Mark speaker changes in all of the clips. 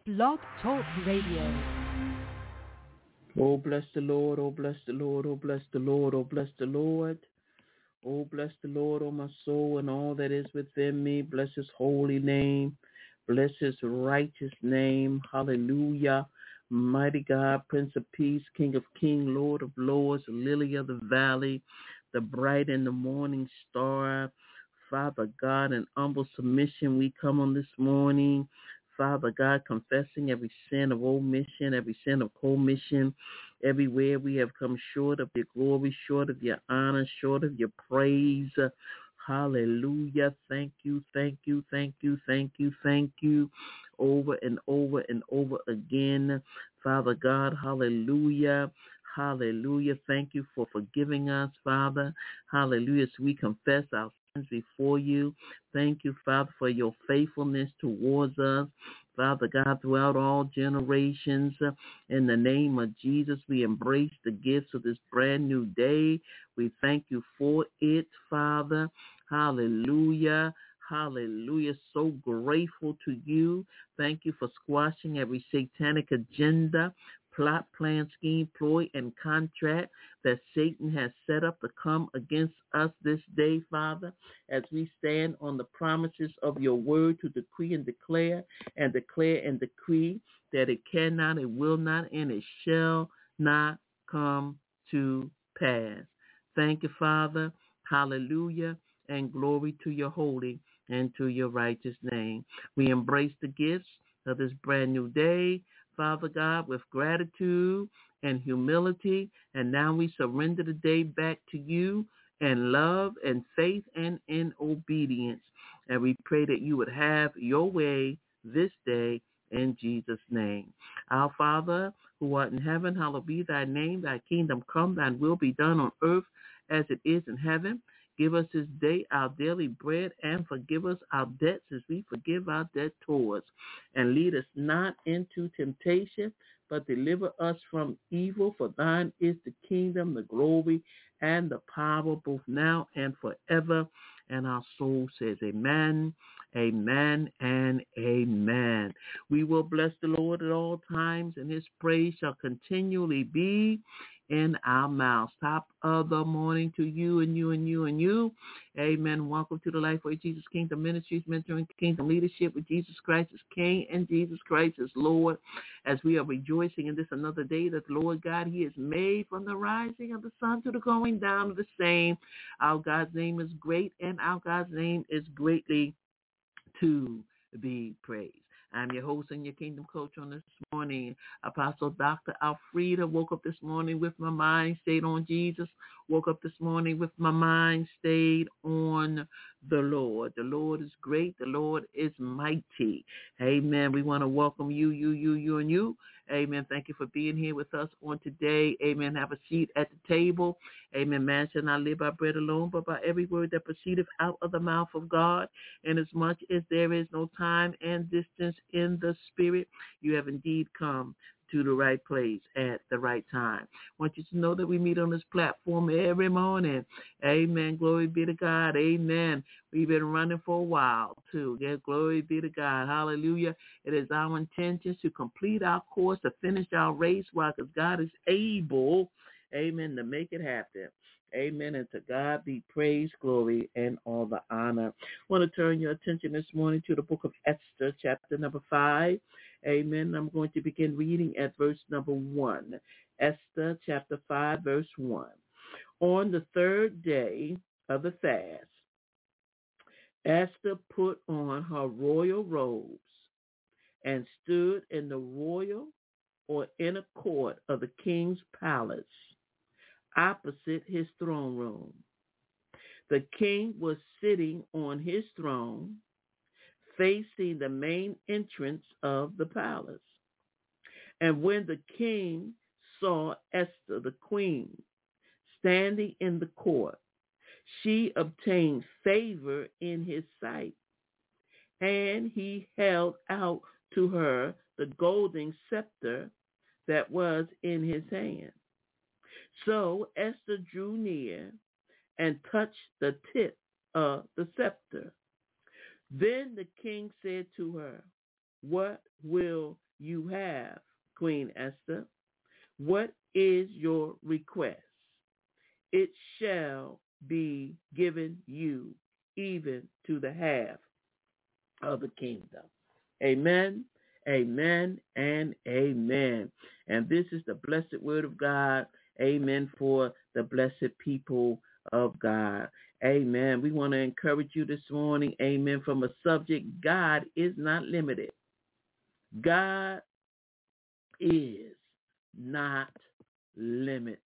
Speaker 1: Blog Talk Radio.
Speaker 2: Oh, bless the Lord, oh, bless the Lord, oh, bless the Lord, oh, bless the Lord. Oh, bless the Lord, oh, my soul, and all that is within me. Bless his holy name. Bless his righteous name. Hallelujah. Mighty God, Prince of Peace, King of Kings, Lord of Lords, Lily of the Valley, the bright and the morning star. Father God, in humble submission, we come on this morning. Father God, confessing every sin of omission, every sin of commission, everywhere we have come short of your glory, short of your honor, short of your praise. Hallelujah. Thank you, thank you, thank you, thank you, thank you. Over and over and over again. Father God, hallelujah. Hallelujah. Thank you for forgiving us, Father. Hallelujah. So we confess our sins before you. Thank you, Father, for your faithfulness towards us. Father God, throughout all generations, in the name of Jesus, we embrace the gifts of this brand new day. We thank you for it, Father. Hallelujah. Hallelujah. So grateful to you. Thank you for squashing every satanic agenda, plot, plan, scheme, ploy, and contract that Satan has set up to come against us this day, Father, as we stand on the promises of your word to decree and declare and decree that it cannot, it will not, and it shall not come to pass. Thank you, Father. Hallelujah, and glory to your holy and to your righteous name. We embrace the gifts of this brand new day, Father God, with gratitude and humility, and now we surrender the day back to you in love and faith and in obedience. And we pray that you would have your way this day in Jesus' name. Our Father, who art in heaven, hallowed be thy name. Thy kingdom come, thy will be done on earth as it is in heaven. Give us this day our daily bread, and forgive us our debts as we forgive our debtors. And lead us not into temptation, but deliver us from evil. For thine is the kingdom, the glory, and the power, both now and forever. And our soul says amen, amen, and amen. We will bless the Lord at all times, and his praise shall continually be in our mouths. Top of the morning to you and you and you and you. Amen. Welcome to the Lifeway Jesus Kingdom Ministries, mentoring kingdom leadership with Jesus Christ as King and Jesus Christ as Lord, as we are rejoicing in this another day that the Lord God, he has made, from the rising of the sun to the going down of the same. Our God's name is great, and our God's name is greatly to be praised. I'm your host and your kingdom coach on this morning, Apostle Dr. Alfreda. Woke up this morning with my mind stayed on Jesus. Woke up this morning with my mind stayed on the Lord. The Lord is great. The Lord is mighty. Amen. We want to welcome you, and you. Amen. Thank you for being here with us on today. Amen. Have a seat at the table. Amen. Man shall not live by bread alone, but by every word that proceedeth out of the mouth of God. And as much as there is no time and distance in the spirit, you have indeed come to the right place at the right time. I want you to know that we meet on this platform every morning. Amen. Glory be to God. Amen. We've been running for a while too. Yeah, glory be to God. Hallelujah. It is our intention to complete our course, to finish our race, while because God is able, amen, to make it happen. Amen. And to God be praise, glory, and all the honor. I want to turn your attention this morning to the book of Esther, chapter number 5. Amen. I'm going to begin reading at verse number 1. Esther, chapter 5, verse 1. On the third day of the fast, Esther put on her royal robes and stood in the royal or inner court of the king's palace, opposite his throne room. The king was sitting on his throne, facing the main entrance of the palace. And when the king saw Esther, the queen, standing in the court, she obtained favor in his sight, and he held out to her the golden scepter that was in his hand. So Esther drew near and touched the tip of the scepter. Then the king said to her, "What will you have, Queen Esther? What is your request? It shall be given you, even to the half of the kingdom. Amen, amen, and amen. And this is the blessed word of God. Amen, for the blessed people of God. Amen. We want to encourage you this morning, amen, from a subject: God is not limited. God is not limited.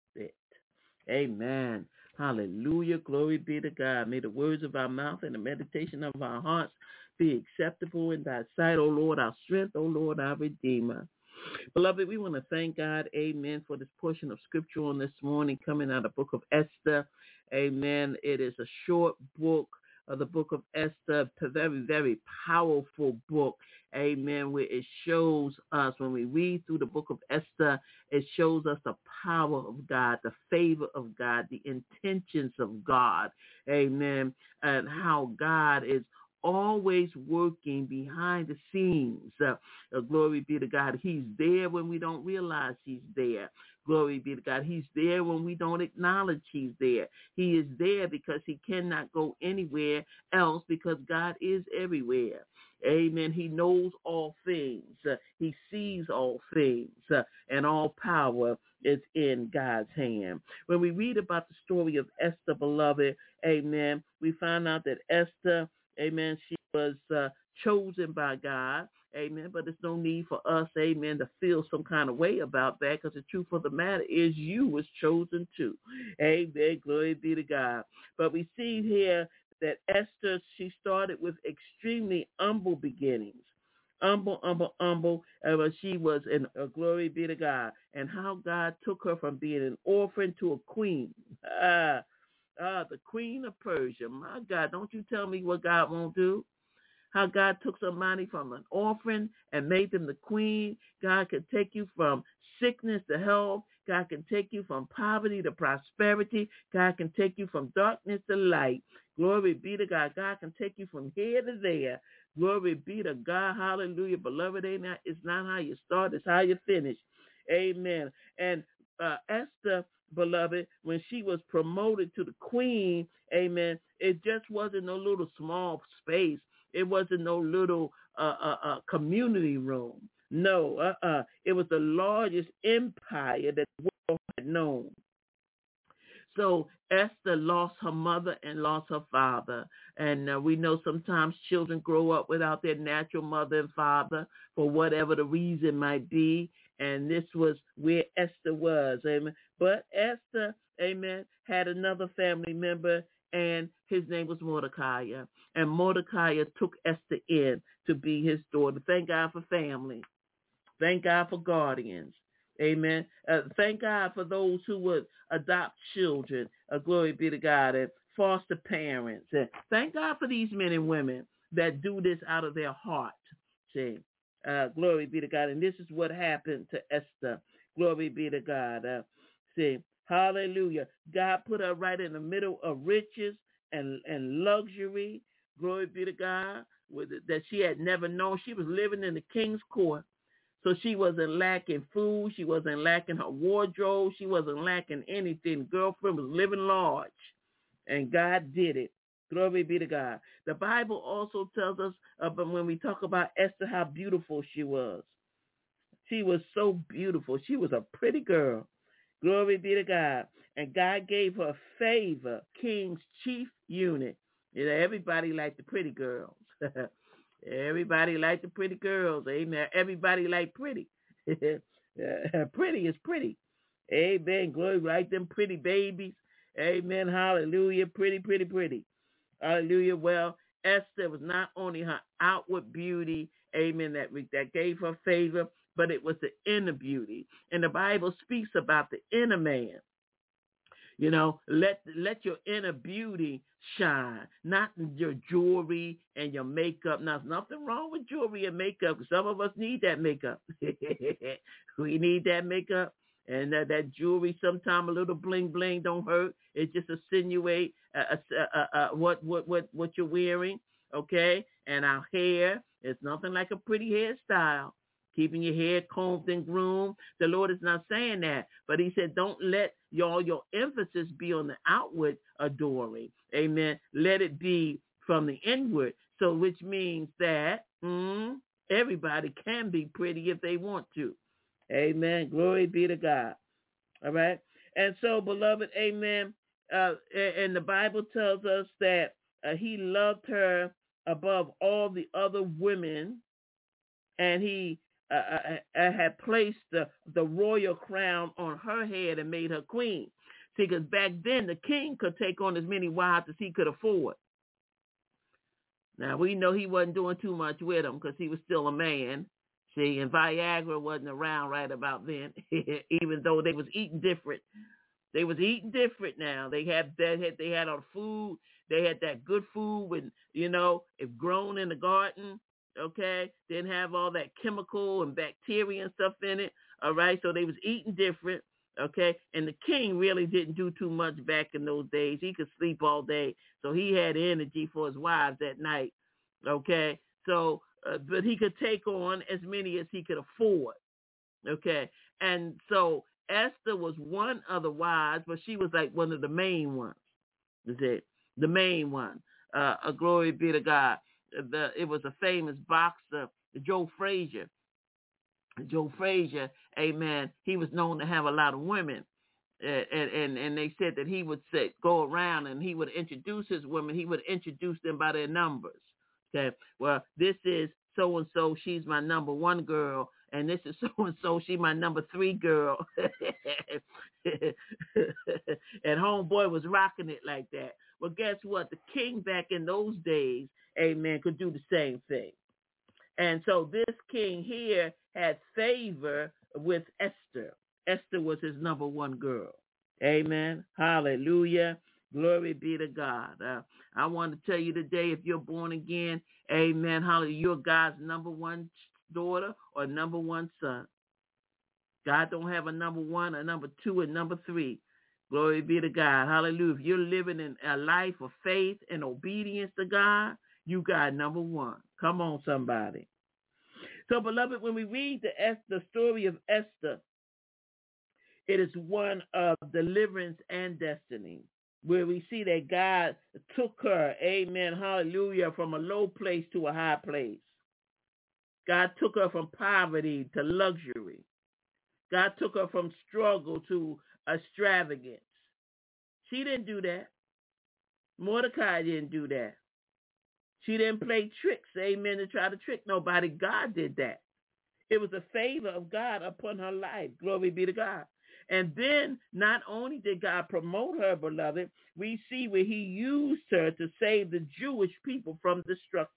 Speaker 2: Amen. Hallelujah. Glory be to God. May the words of our mouth and the meditation of our hearts be acceptable in thy sight, O Lord, our strength, O Lord, our Redeemer. Beloved, we want to thank God, amen, for this portion of scripture on this morning coming out of the book of Esther. Amen. It is a short book of the book of Esther, a very, very powerful book. Amen. Where it shows us, when we read through the book of Esther, it shows us the power of God, the favor of God, the intentions of God. Amen. And how God is always working behind the scenes. Glory be to God. He's there when we don't realize he's there. Glory be to God. He's there when we don't acknowledge he's there. He is there because he cannot go anywhere else, because God is everywhere. Amen. He knows all things. He sees all things. And all power is in God's hand. When we read about the story of Esther, beloved, amen, we find out that Esther, amen, she was chosen by God. Amen. But there's no need for us, amen, to feel some kind of way about that, because the truth of the matter is you was chosen too. Amen. Glory be to God. But we see here that Esther, she started with extremely humble beginnings. Humble. But she was in glory be to God. And how God took her from being an orphan to a queen. The queen of Persia. My God, don't you tell me what God won't do. How God took somebody from an orphan and made them the queen. God can take you from sickness to health. God can take you from poverty to prosperity. God can take you from darkness to light. Glory be to God. God can take you from here to there. Glory be to God. Hallelujah. Beloved, it's not how you start, it's how you finish. Amen. And Esther, beloved, when she was promoted to the queen, amen, it just wasn't no little small space. It wasn't no little community room. No, it was the largest empire that the world had known. So Esther lost her mother and lost her father. And we know sometimes children grow up without their natural mother and father for whatever the reason might be. And this was where Esther was. Amen. But Esther, amen, had another family member, and his name was Mordecai. And Mordecai took Esther in to be his daughter. Thank God for family. Thank God for guardians. Amen. Thank God for those who would adopt children. Glory be to God. And foster parents. And thank God for these men and women that do this out of their heart. See, glory be to God. And this is what happened to Esther. Glory be to God. See, hallelujah. God put her right in the middle of riches and luxury. Glory be to God. That she had never known. She was living in the king's court. So she wasn't lacking food. She wasn't lacking her wardrobe. She wasn't lacking anything. Girlfriend was living large. And God did it. Glory be to God. The Bible also tells us when we talk about Esther, how beautiful she was. She was so beautiful. She was a pretty girl. Glory be to God. And God gave her favor, king's chief eunuch. You know, everybody liked the pretty girls. Everybody liked the pretty girls. Amen. Everybody liked pretty. Pretty is pretty. Amen. Glory, like them pretty babies. Amen. Hallelujah. Pretty, pretty, pretty. Hallelujah. Well, Esther was not only her outward beauty, amen, that gave her favor, but it was the inner beauty. And the Bible speaks about the inner man. You know, let your inner beauty shine, not your jewelry and your makeup. Now, there's nothing wrong with jewelry and makeup. Some of us need that makeup. We need that makeup. And that jewelry, sometimes a little bling bling don't hurt. It just insinuate what you're wearing, okay? And our hair, it's nothing like a pretty hairstyle, keeping your hair combed and groomed. The Lord is not saying that, but he said, don't let your emphasis be on the outward adoring. Amen. Let it be from the inward. So which means that everybody can be pretty if they want to. Amen. Glory be to God. All right. And so, beloved, amen. And the Bible tells us that he loved her above all the other women, and he had placed the royal crown on her head and made her queen. See, because back then the king could take on as many wives as he could afford. Now, we know he wasn't doing too much with them because he was still a man. See, and Viagra wasn't around right about then, even though they was eating different. They was eating different now. They had all food. They had that good food when, if grown in the garden, okay, didn't have all that chemical and bacteria and stuff in it, all right? So they was eating different, okay? And the king really didn't do too much back in those days. He could sleep all day, so he had energy for his wives at night, okay? So, but he could take on as many as he could afford, okay? And so Esther was one of the wives, but she was like one of the main ones, is it? The main one. Glory be to God. It was a famous boxer, Joe Frazier. Joe Frazier, amen, he was known to have a lot of women. And they said that he would go around and he would introduce his women. He would introduce them by their numbers. Okay, well, this is so-and-so, she's my number one girl, and this is so-and-so, she's my number 3 girl. And homeboy was rocking it like that. Well, guess what? The king back in those days, amen, could do the same thing. And so this king here had favor with Esther. Esther was his number one girl. Amen. Hallelujah. Glory be to God. I want to tell you today, if you're born again, amen, hallelujah, you're God's number one daughter or number one son. God don't have a number 1, a number 2, and number 3. Glory be to God. Hallelujah. If you're living in a life of faith and obedience to God, you got number 1. Come on, somebody. So, beloved, when we read the story of Esther, it is one of deliverance and destiny, where we see that God took her, amen, hallelujah, from a low place to a high place. God took her from poverty to luxury. God took her from struggle to extravagance. She didn't do that. Mordecai didn't do that. She didn't play tricks, amen, to try to trick nobody. God did that. It was a favor of God upon her life. Glory be to God. And then not only did God promote her, beloved, we see where he used her to save the Jewish people from destruction.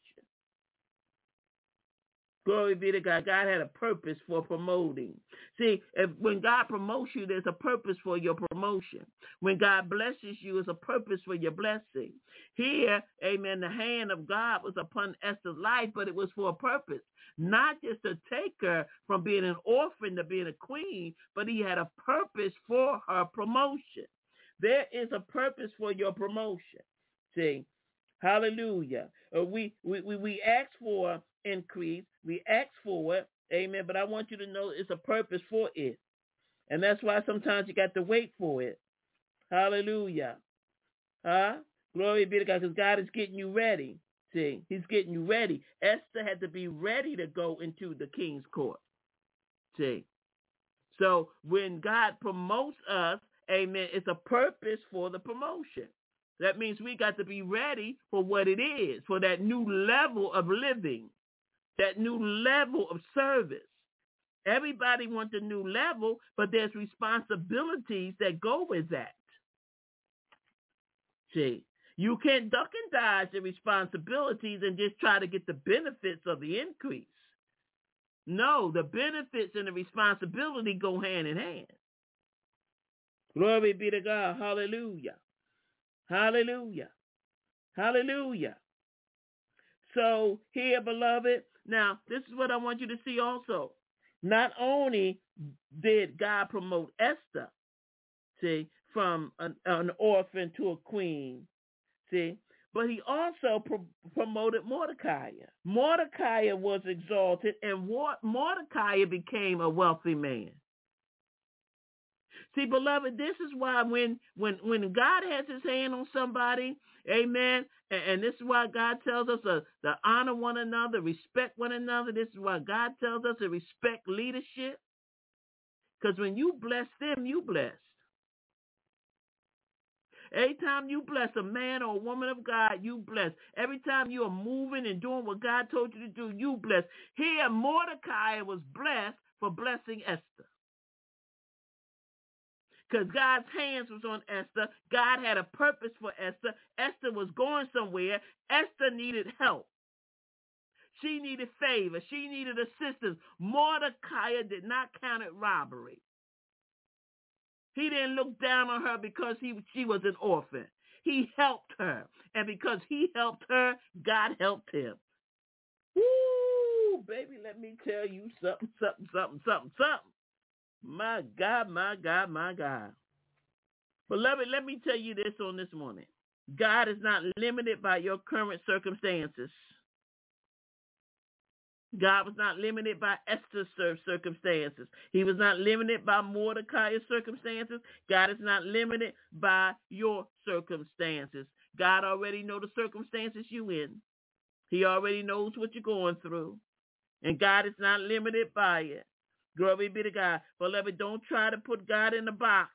Speaker 2: Glory be to God. God had a purpose for promoting. See, when God promotes you, there's a purpose for your promotion. When God blesses you, there's a purpose for your blessing. Here, amen, the hand of God was upon Esther's life, but it was for a purpose. Not just to take her from being an orphan to being a queen, but he had a purpose for her promotion. There is a purpose for your promotion. See, hallelujah. We ask for increase. We ask for it. Amen. But I want you to know it's a purpose for it. And that's why sometimes you got to wait for it. Hallelujah. Glory be to God, because God is getting you ready. See, he's getting you ready. Esther had to be ready to go into the king's court. See. So when God promotes us, amen, it's a purpose for the promotion. That means we got to be ready for what it is, for that new level of living, that new level of service. Everybody wants a new level, but there's responsibilities that go with that. See, you can't duck and dodge the responsibilities and just try to get the benefits of the increase. No, the benefits and the responsibility go hand in hand. Glory be to God. Hallelujah. Hallelujah. Hallelujah. So here, beloved, now this is what I want you to see also. Not only did God promote Esther, see, from an orphan to a queen, see, But he also promoted Mordecai. Mordecai was exalted, and Mordecai became a wealthy man. See, beloved, this is why when God has his hand on somebody, amen, and this is why God tells us to honor one another, respect one another. This is why God tells us to respect leadership. Because when you bless them, you bless. Every time you bless a man or a woman of God, you bless. Every time you are moving and doing what God told you to do, you bless. Here, Mordecai was blessed for blessing Esther. Because God's hands was on Esther. God had a purpose for Esther. Esther was going somewhere. Esther needed help. She needed favor. She needed assistance. Mordecai did not count it robbery. He didn't look down on her because she was an orphan. He helped her. And because he helped her, God helped him. Woo, baby, let me tell you something. My God, my God, my God. Beloved, let me tell you this on this morning. God is not limited by your current circumstances. God was not limited by Esther's circumstances. He was not limited by Mordecai's circumstances. God is not limited by your circumstances. God already knows the circumstances you in. He already knows what you're going through. And God is not limited by it. Glory be to God. Beloved, don't try to put God in a box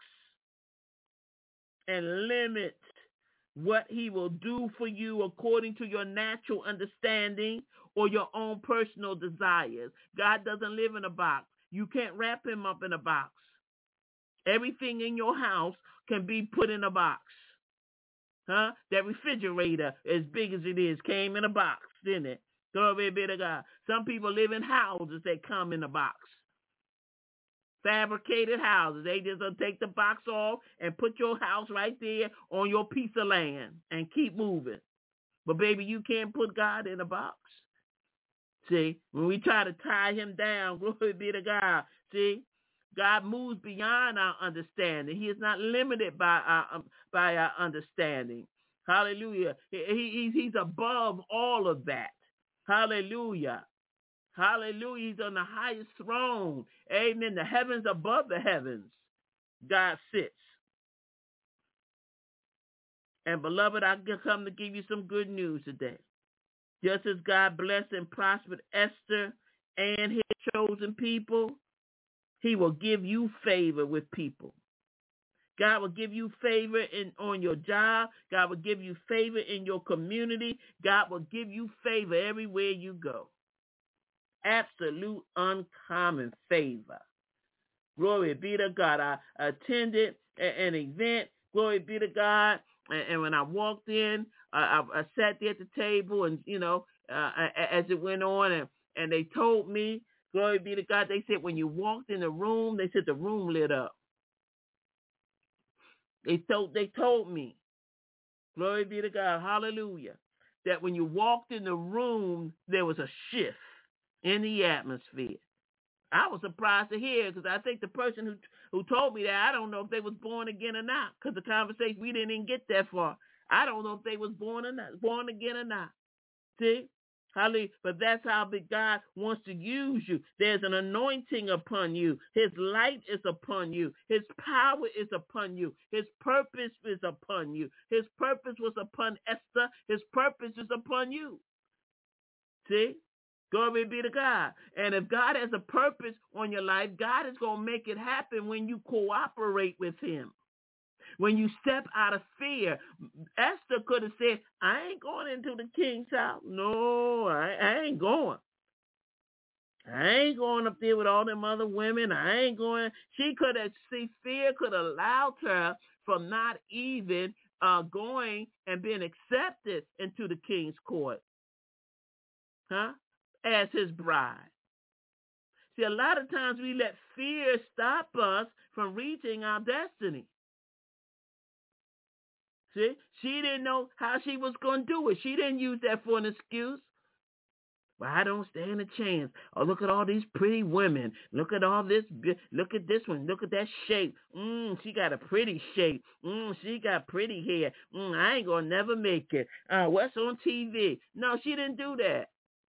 Speaker 2: and limit what he will do for you according to your natural understanding or your own personal desires. God doesn't live in a box. You can't wrap him up in a box. Everything in your house can be put in a box. That refrigerator, as big as it is, came in a box, didn't it? Glory be to God. Some people live in houses that come in a box. Fabricated houses. They just take the box off and put your house right there on your piece of land and keep moving. But baby, you can't put God in a box. See, when we try to tie him down, glory be to God. See, God moves beyond our understanding. He is not limited by our understanding. Hallelujah. He's above all of that. Hallelujah. Hallelujah. He's on the highest throne. Amen. The heavens above the heavens. God sits. And beloved, I come to give you some good news today. Just as God blessed and prospered Esther and his chosen people, he will give you favor with people. God will give you favor on your job. God will give you favor in your community. God will give you favor everywhere you go. Absolute uncommon favor. Glory be to God. I attended an event. Glory be to God. And when I walked in, I sat there at the table, and as it went on, and they told me, glory be to God, they said when you walked in the room, they said the room lit up. They told me, glory be to God, hallelujah, that when you walked in the room, there was a shift in the atmosphere. I was surprised to hear, because I think the person who told me that, I don't know if they was born again or not, because the conversation, we didn't even get that far. I don't know if they was born again or not. See? Hallelujah. But that's how big God wants to use you. There's an anointing upon you. His light is upon you. His power is upon you. His purpose is upon you. His purpose was upon Esther. His purpose is upon you. See? Glory be to God. And if God has a purpose on your life, God is going to make it happen when you cooperate with him. When you step out of fear. Esther could have said, I ain't going into the king's house. No, I ain't going. I ain't going up there with all them other women. I ain't going. She could have, fear could have allowed her from not even going and being accepted into the king's court. As his bride. See, a lot of times we let fear stop us from reaching our destiny. See, she didn't know how she was going to do it. She didn't use that for an excuse. Well, I don't stand a chance. Oh, look at all these pretty women. Look at all this. Look at this one. Look at that shape. She got a pretty shape. She got pretty hair. I ain't gonna never make it. What's on TV? No, she didn't do that.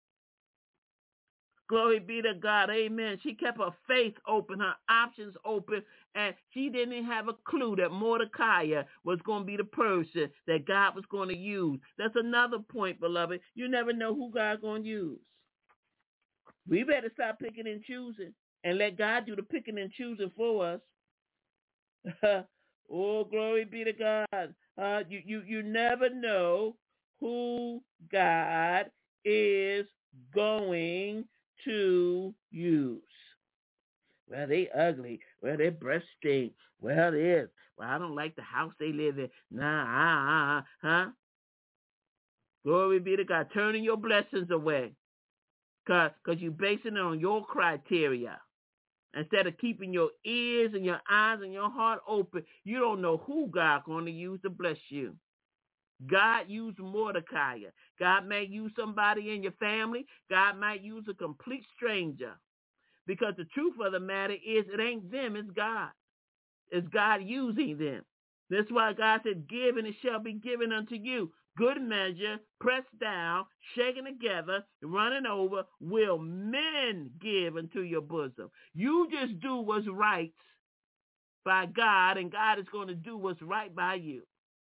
Speaker 2: Glory be to God. Amen. She kept her faith open, her options open, and she didn't have a clue that Mordecai was going to be the person that God was going to use. That's another point, beloved. You never know who God's going to use. We better stop picking and choosing and let God do the picking and choosing for us. Oh, glory be to God. You never know who God is going to use. Well, they ugly. Well, their breath stink. Well, this. Well, I don't like the house they live in. Nah, huh? Glory be to God. Turning your blessings away. Because you're basing it on your criteria. Instead of keeping your ears and your eyes and your heart open, you don't know who God's going to use to bless you. God used Mordecai. God may use somebody in your family. God might use a complete stranger. Because the truth of the matter is it ain't them, it's God. It's God using them. That's why God said, give and it shall be given unto you. Good measure, pressed down, shaken together, running over, will men give unto your bosom. You just do what's right by God, and God is going to do what's right by you.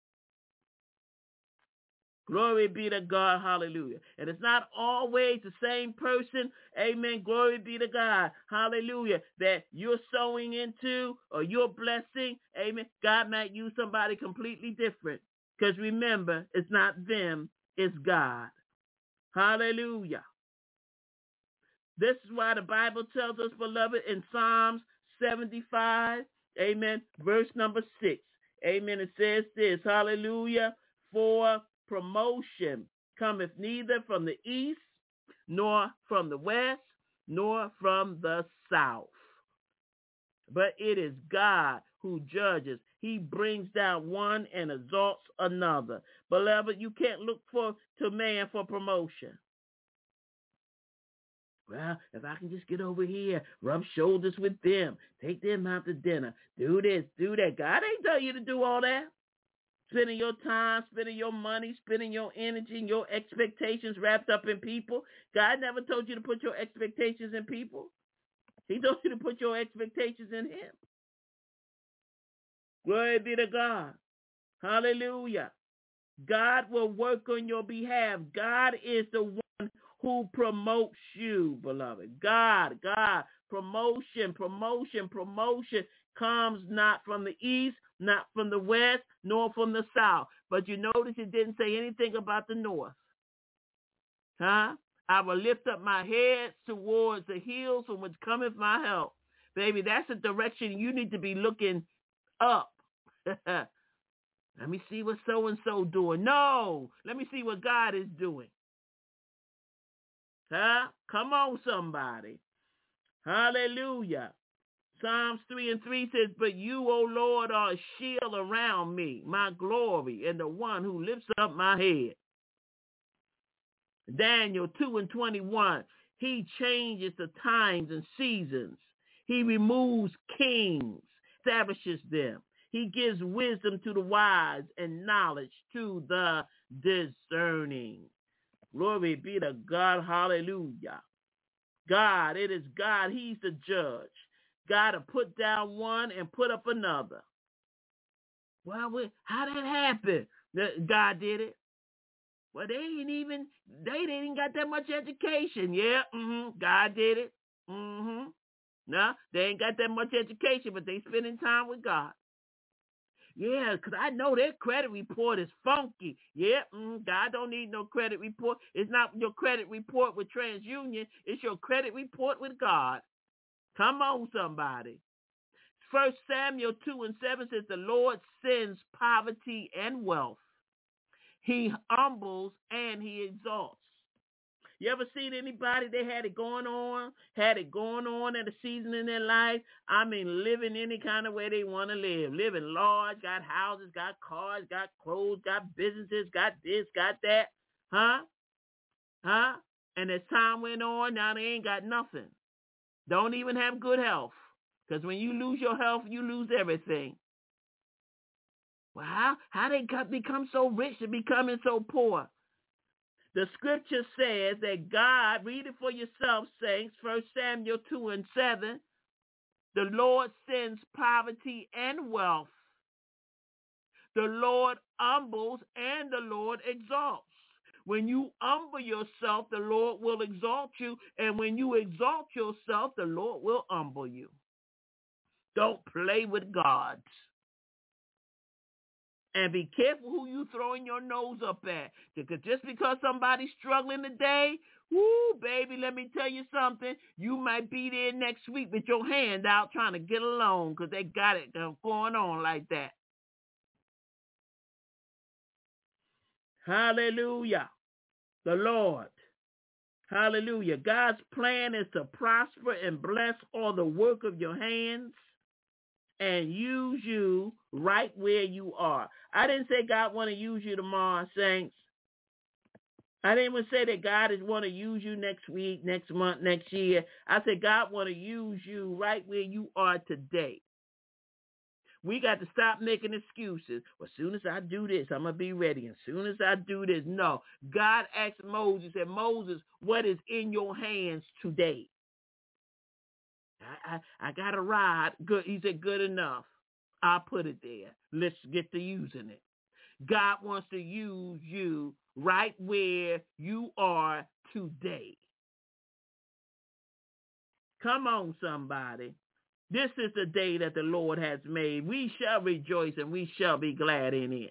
Speaker 2: Glory be to God. Hallelujah. And it's not always the same person. Amen. Glory be to God. Hallelujah. That you're sowing into or you're blessing. Amen. God might use somebody completely different. Because remember, it's not them, it's God. Hallelujah. This is why the Bible tells us, beloved, in Psalms 75, amen, verse number 6. Amen. It says this, hallelujah, for promotion cometh neither from the east, nor from the west, nor from the south. But it is God who judges. He brings down one and exalts another. Beloved, you can't look to man for promotion. Well, if I can just get over here, rub shoulders with them, take them out to dinner, do this, do that. God ain't tell you to do all that. Spending your time, spending your money, spending your energy and your expectations wrapped up in people. God never told you to put your expectations in people. He told you to put your expectations in him. Glory be to God. Hallelujah. God will work on your behalf. God is the one who promotes you, beloved. God, promotion comes not from the east, not from the west, nor from the south. But you notice it didn't say anything about the north. Huh? I will lift up my head towards the hills from which cometh my help. Baby, that's the direction you need to be looking up. Let me see what so-and-so doing. No, let me see what God is doing. Huh? Come on, somebody. Hallelujah. Psalms 3:3 says, but you, O Lord, are a shield around me, my glory, and the one who lifts up my head. Daniel 2:21, he changes the times and seasons. He removes kings, establishes them. He gives wisdom to the wise and knowledge to the discerning. Glory be to God. Hallelujah. God, it is God. He's the judge. God to put down one and put up another. Well, how that happen? God did it. Well, they didn't even got that much education. Yeah, God did it. No, they ain't got that much education, but they spending time with God. Yeah, because I know their credit report is funky. Yeah, God don't need no credit report. It's not your credit report with TransUnion. It's your credit report with God. Come on, somebody. 1 Samuel 2:7 says, the Lord sends poverty and wealth. He humbles and he exalts. You ever seen anybody that had it going on at a season in their life? I mean, living any kind of way they want to live. Living large, got houses, got cars, got clothes, got businesses, got this, got that. Huh? And as time went on, now they ain't got nothing. Don't even have good health. Because when you lose your health, you lose everything. Well, how they become so rich and becoming so poor? The scripture says that God, read it for yourself, saints, 1 Samuel 2:7, the Lord sends poverty and wealth. The Lord humbles and the Lord exalts. When you humble yourself, the Lord will exalt you. And when you exalt yourself, the Lord will humble you. Don't play with God. And be careful who you throwing your nose up at. Because just because somebody's struggling today, whoo, baby, let me tell you something. You might be there next week with your hand out trying to get a loan because they got it going on like that. Hallelujah. The Lord. Hallelujah. God's plan is to prosper and bless all the work of your hands and use you right where you are. I didn't say God want to use you tomorrow, saints. I didn't even say that God is want to use you next week, next month, next year. I said God want to use you right where you are today. We got to stop making excuses. Well, as soon as I do this, I'm going to be ready. As soon as I do this, no. God asked Moses, and Moses, what is in your hands today? I got a rod. Good. He said, good enough. I'll put it there. Let's get to using it. God wants to use you right where you are today. Come on, somebody. This is the day that the Lord has made. We shall rejoice and we shall be glad in it.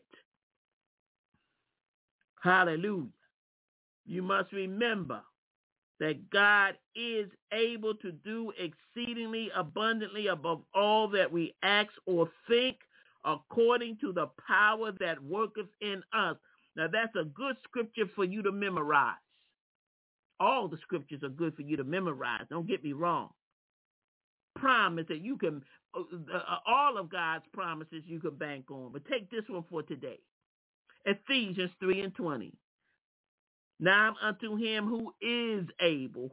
Speaker 2: Hallelujah. You must remember that God is able to do exceedingly abundantly above all that we ask or think, according to the power that worketh in us. Now, that's a good scripture for you to memorize. All the scriptures are good for you to memorize. Don't get me wrong. Promise that you can, all of God's promises you can bank on. But take this one for today. Ephesians 3:20. Now unto him who is able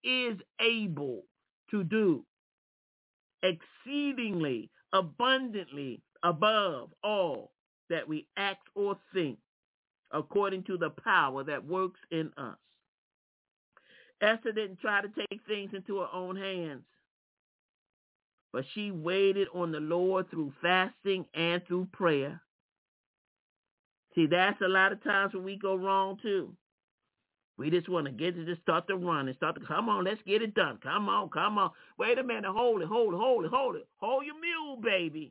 Speaker 2: to do exceedingly abundantly above all that we ask or think, according to the power that works in us. Esther didn't try to take things into her own hands, but she waited on the Lord through fasting and through prayer. See, that's a lot of times when we go wrong too. We just want to just start to run and come on, let's get it done. Come on. Wait a minute, hold it. Hold your mule, baby.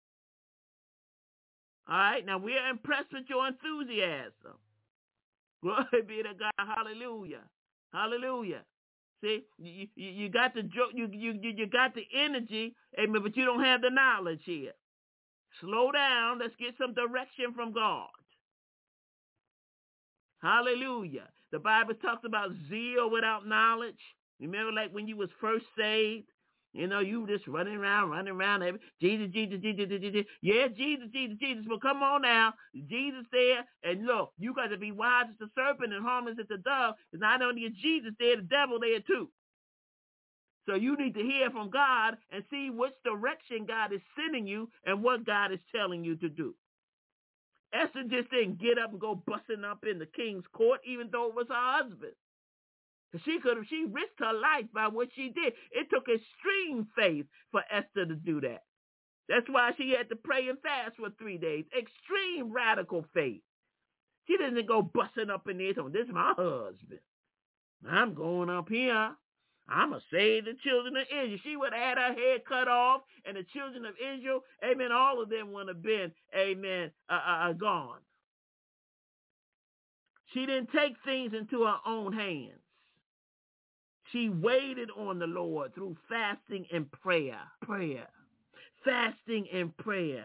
Speaker 2: All right, now we are impressed with your enthusiasm. Glory be to God. Hallelujah. See, you got the you got the energy, amen, but you don't have the knowledge here. Slow down. Let's get some direction from God. Hallelujah. The Bible talks about zeal without knowledge. Remember, like when you was first saved, you just running around. Jesus. Yeah, Jesus. But come on now. Jesus there. And look, you got to be wise as the serpent and harmless as the dove. Because not only is Jesus there, the devil there too. So you need to hear from God and see which direction God is sending you and what God is telling you to do. Esther just didn't get up and go busting up in the king's court, even though it was her husband. She risked her life by what she did. It took extreme faith for Esther to do that. That's why she had to pray and fast for 3 days. Extreme radical faith. She didn't go busting up in there saying, this is my husband. I'm going up here. I'm going to save the children of Israel. She would have had her head cut off, and the children of Israel, amen, all of them would have been, amen, gone. She didn't take things into her own hands. She waited on the Lord through fasting and prayer. Fasting and prayer.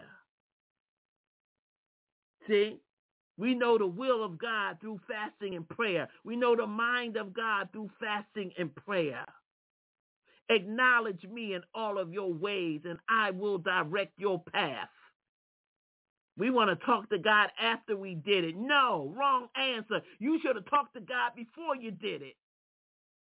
Speaker 2: See? We know the will of God through fasting and prayer. We know the mind of God through fasting and prayer. Acknowledge me in all of your ways, and I will direct your path. We want to talk to God after we did it. No, wrong answer. You should have talked to God before you did it.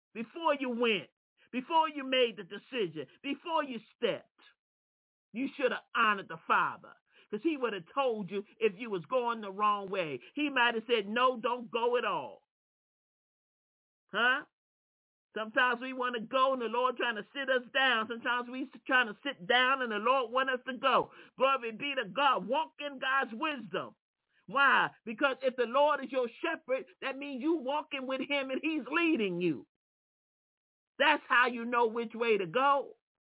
Speaker 2: before you went, before you made the decision, before you stepped. You should have honored the Father, because he would have told you if you was going the wrong way. He might have said, no, don't go at all. Huh? Sometimes we want to go and the Lord trying to sit us down. Sometimes we trying to sit down and the Lord want us to go. Glory be to God. Walk in God's wisdom. Why? Because if the Lord is your shepherd, that means you walking with him and he's leading you. That's how you know which way to go.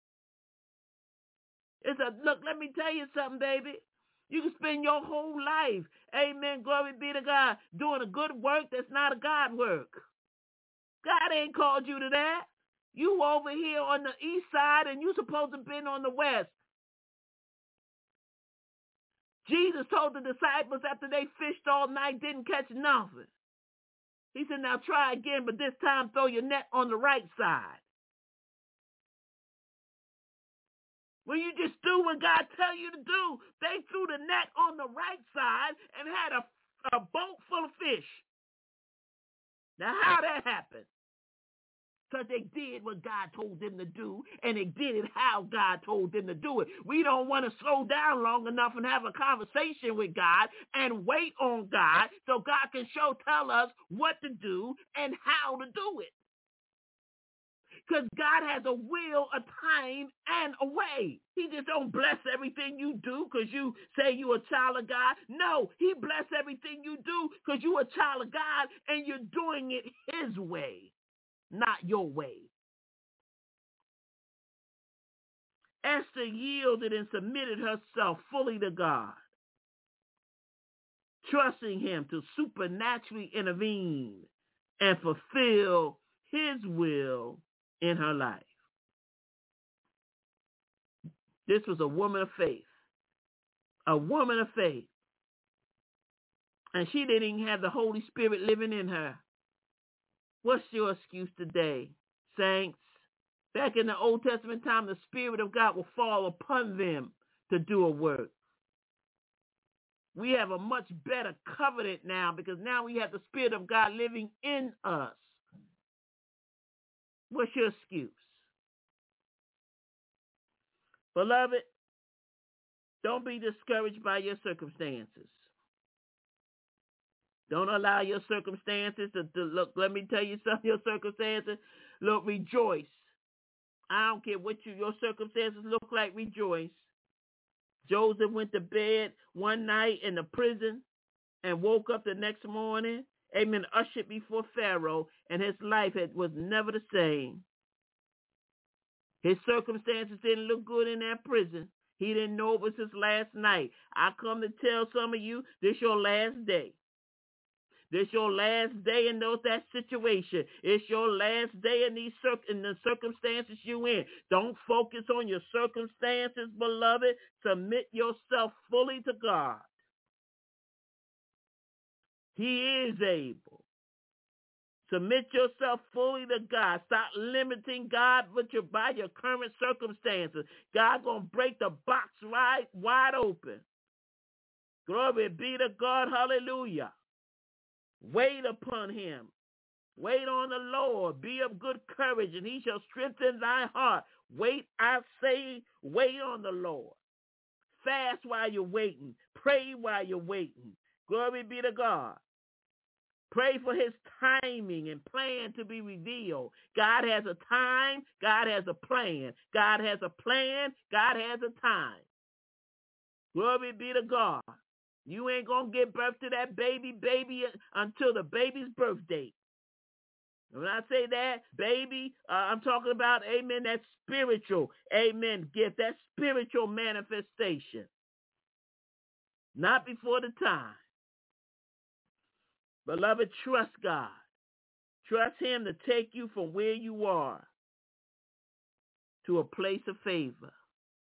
Speaker 2: Look, let me tell you something, baby. You can spend your whole life, amen, glory be to God, doing a good work that's not a God work. God ain't called you to that. You over here on the east side and you supposed to have been on the west. Jesus told the disciples after they fished all night, didn't catch nothing. He said, now try again, but this time throw your net on the right side. When you just do what God tell you to do, they threw the net on the right side and had a boat full of fish. Now how that happened? Because they did what God told them to do, and they did it how God told them to do it. We don't want to slow down long enough and have a conversation with God and wait on God so God can tell us what to do and how to do it. Because God has a will, a time, and a way. He just don't bless everything you do because you say you're a child of God. No, he bless everything you do because you're a child of God and you're doing it his way, not your way. Esther yielded and submitted herself fully to God, trusting him to supernaturally intervene and fulfill his will in her life. This was a woman of faith. A woman of faith. And she didn't even have the Holy Spirit living in her. What's your excuse today, saints? Back in the Old Testament time, the Spirit of God will fall upon them to do a work. We have a much better covenant now because now we have the Spirit of God living in us. What's your excuse? Beloved, don't be discouraged by your circumstances. Don't allow your circumstances to look, let me tell you something, your circumstances, look, rejoice. I don't care what your circumstances look like, rejoice. Joseph went to bed one night in the prison and woke up the next morning, amen, ushered before Pharaoh, and his life was never the same. His circumstances didn't look good in that prison. He didn't know it was his last night. I come to tell some of you, this your last day. This your last day in that situation. It's your last day in the circumstances you in. Don't focus on your circumstances, beloved. Submit yourself fully to God. He is able. Submit yourself fully to God. Stop limiting God by your current circumstances. God going to break the box wide open. Glory be to God. Hallelujah. Wait upon him. Wait on the Lord. Be of good courage, and he shall strengthen thy heart. Wait, I say, wait on the Lord. Fast while you're waiting. Pray while you're waiting. Glory be to God. Pray for his timing and plan to be revealed. God has a time. God has a plan. God has a plan. God has a time. Glory be to God. You ain't going to give birth to that baby until the baby's birth date. When I say that, baby, I'm talking about, amen, that spiritual, amen, gift, that spiritual manifestation. Not before the time. Beloved, trust God. Trust him to take you from where you are to a place of favor.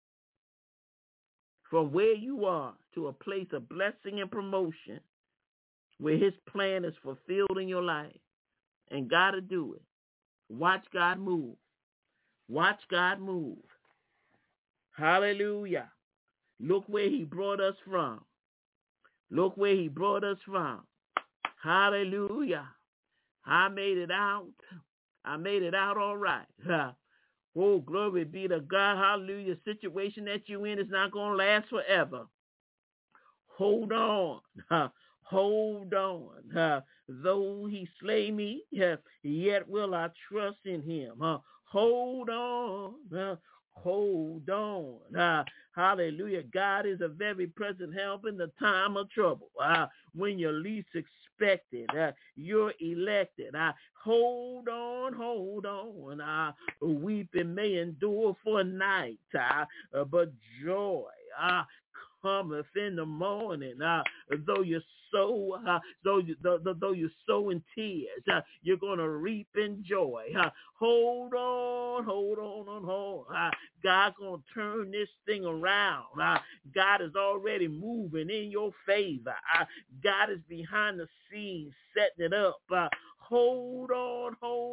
Speaker 2: From where you are to a place of blessing and promotion where his plan is fulfilled in your life. And God will do it. Watch God move. Watch God move. Hallelujah. Look where he brought us from. Look where he brought us from. Hallelujah. I made it out. I made it out all right. Oh, glory be to God. Hallelujah. The situation that you're in is not going to last forever. Hold on. Hold on. Though he slay me, yet will I trust in him. Hold on. Hold on. Hallelujah. God is a very present help in the time of trouble. When you're least expected, you're elected. Hold on, hold on. Weeping may endure for a night, but joy cometh in the morning. Though you sow, though you sow in tears, you're gonna reap in joy. Hold on, hold on. God's gonna turn this thing around. God is already moving in your favor. God is behind the scenes setting it up. Hold on.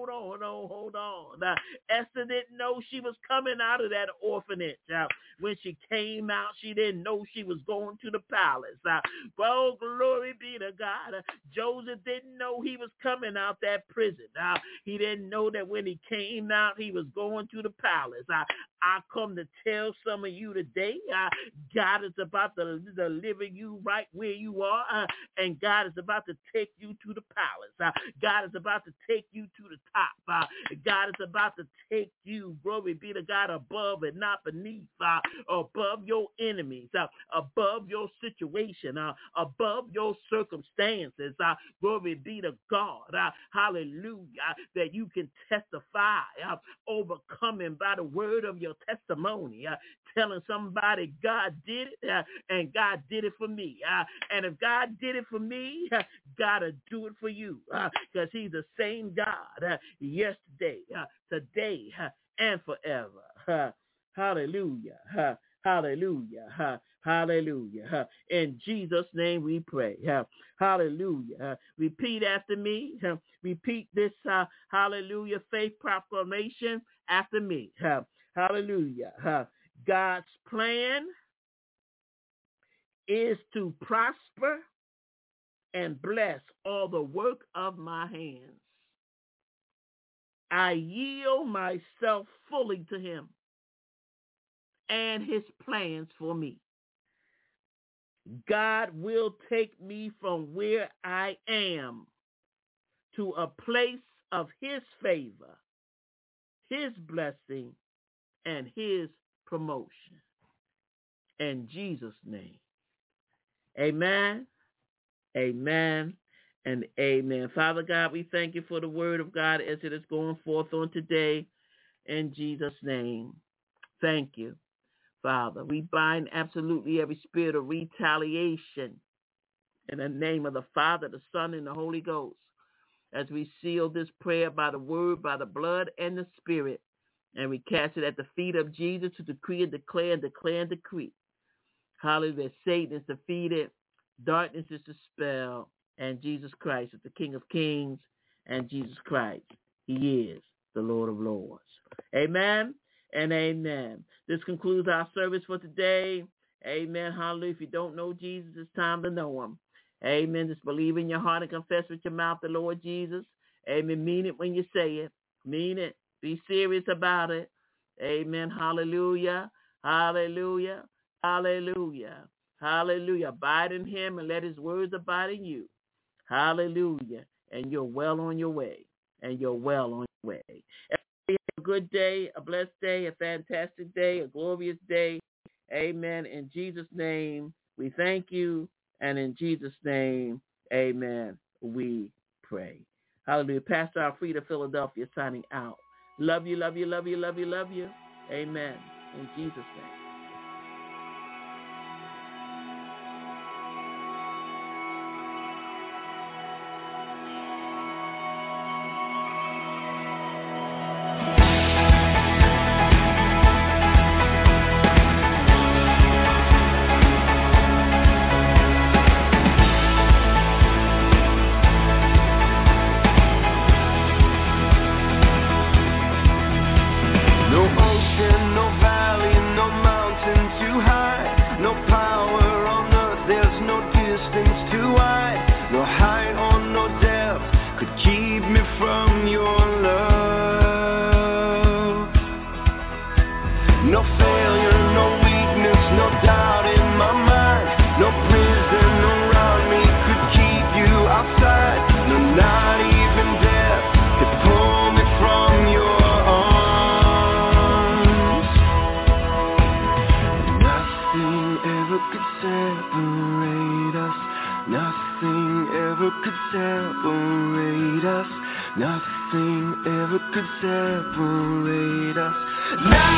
Speaker 2: Esther didn't know she was coming out of that orphanage. When she came out, she didn't know she was going to the palace. Well, glory be to God. Joseph didn't know he was coming out that prison. He didn't know that when he came out, he was going to the palace. I come to tell some of you today, God is about to deliver you right where you are, and God is about to take you to the palace. God is about to take you to the top. God is about to take you, glory be to God, above and not beneath, above your enemies, above your situation, above your circumstances. Glory be to God. Hallelujah. That you can testify, overcoming by the word of your testimony, telling somebody God did it, and God did it for me. And if God did it for me, God will do it for you, because he's the same God yesterday, today, and forever. Hallelujah. Hallelujah. Hallelujah. In Jesus' name we pray. Hallelujah. Repeat after me. Repeat this, hallelujah, faith proclamation after me. Hallelujah. God's plan is to prosper and bless all the work of my hands. I yield myself fully to him and his plans for me. God will take me from where I am to a place of his favor, his blessing, and his promotion. In Jesus' name. Amen, amen, and amen. Father God, we thank you for the word of God as it is going forth on today. In Jesus' name. Thank you, Father. We bind absolutely every spirit of retaliation in the name of the Father, the Son, and the Holy Ghost, as we seal this prayer by the word, by the blood, and the spirit. And we cast it at the feet of Jesus to decree and declare and declare and decree. Hallelujah. Satan is defeated. Darkness is dispelled. And Jesus Christ is the King of Kings. And Jesus Christ, he is the Lord of Lords. Amen and amen. This concludes our service for today. Amen. Hallelujah. If you don't know Jesus, it's time to know him. Amen. Just believe in your heart and confess with your mouth the Lord Jesus. Amen. Mean it when you say it. Mean it. Be serious about it. Amen. Hallelujah. Hallelujah. Hallelujah. Hallelujah. Abide in him and let his words abide in you. Hallelujah. And you're well on your way. And you're well on your way. Everybody have a good day, a blessed day, a fantastic day, a glorious day. Amen. In Jesus' name, we thank you. And in Jesus' name, amen, we pray. Hallelujah. Pastor Alfreda, Philadelphia, signing out. Love you, love you, love you, love you, love you. Amen. In Jesus' name.
Speaker 3: No ocean, no valley, no mountain. No failure, no weakness, no doubt in my mind. No prison around me could keep you outside. No, not even death could pull me from your arms. Nothing ever could separate us. Nothing ever could separate us. Nothing ever could separate us.